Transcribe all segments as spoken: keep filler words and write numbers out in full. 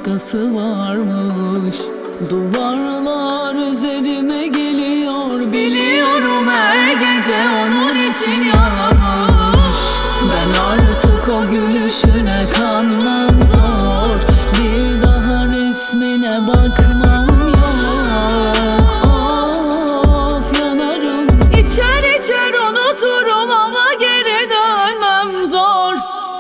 başkası varmış. Duvarlar üzerime geliyor, biliyorum her gece onun için yanmış. Ben artık o gülüşüne kanmam zor, bir daha resmine bakmam yok. Of yanarım, içer içer unuturum ama geri dönmem zor.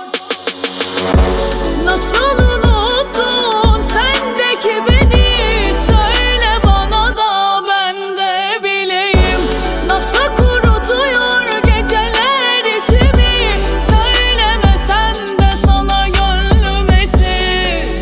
Nasıl unuttun sendeki beni, söyle bana da ben de bileyim. Nasıl kurutuyor geceler içimi, söylemesem de sana gönlüm esir.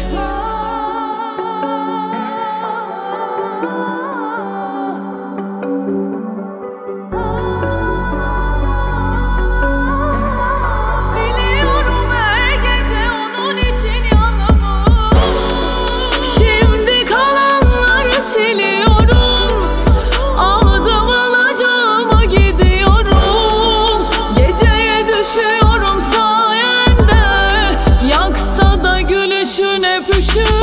Biliyorum her gece onun için yanmış. Şimdi kalanları siliyorum, aldım alacağımı gidiyorum. Geceye düşüyorum sayende, yaksa da gülüşün hep üşür.